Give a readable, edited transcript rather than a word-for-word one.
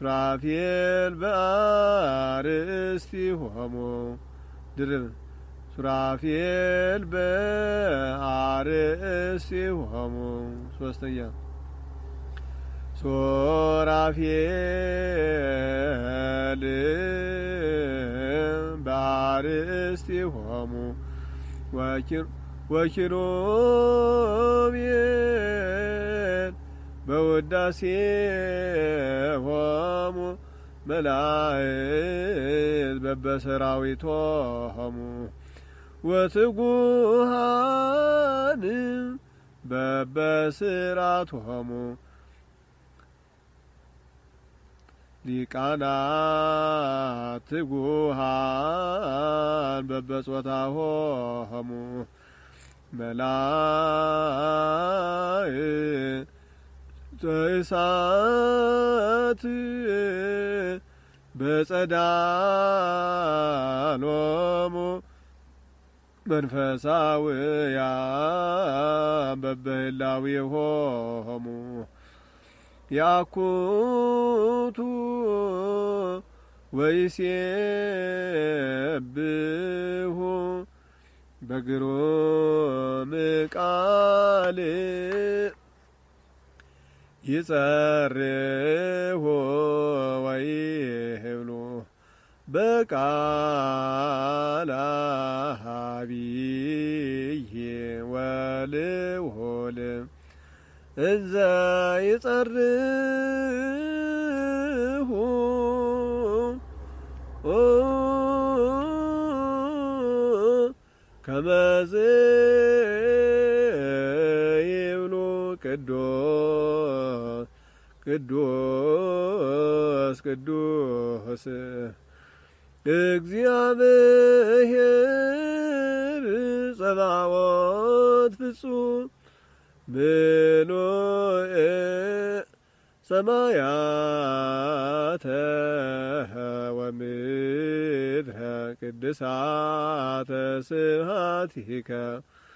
ሱራፌል በአርእስቲሆሙ ድርብ ሱራፌል በአርእስቲሆሙ ሶስተኛ ሱራፌል በአርእስቲሆሙ ወኪሩቤል በውዳሴሆሙ መላእክት በበሰራዊቶሆሙ ወትጉሃን በበስራቶሆሙ ሊቃናት ትጉሃን በበጾታሆሙ መላእክት እሳት በጸዳሎሙ መንፈሳውያን በበህላዊሆሙ ያኩቱ ወይሴብሑ በግሩም ቃል ይጸርሑ ወይህብሉ በቃል አቢይ ወልውል እዘ ይጸርሑ ከመዝ ይብሉ ቅዱስ ቅዱስ ቅዱስ እግዚአብሔር ጸባዖት ፍጹም ምሉእ ሰማያተ ወምድረ ቅድሳተ ስብሐቲከ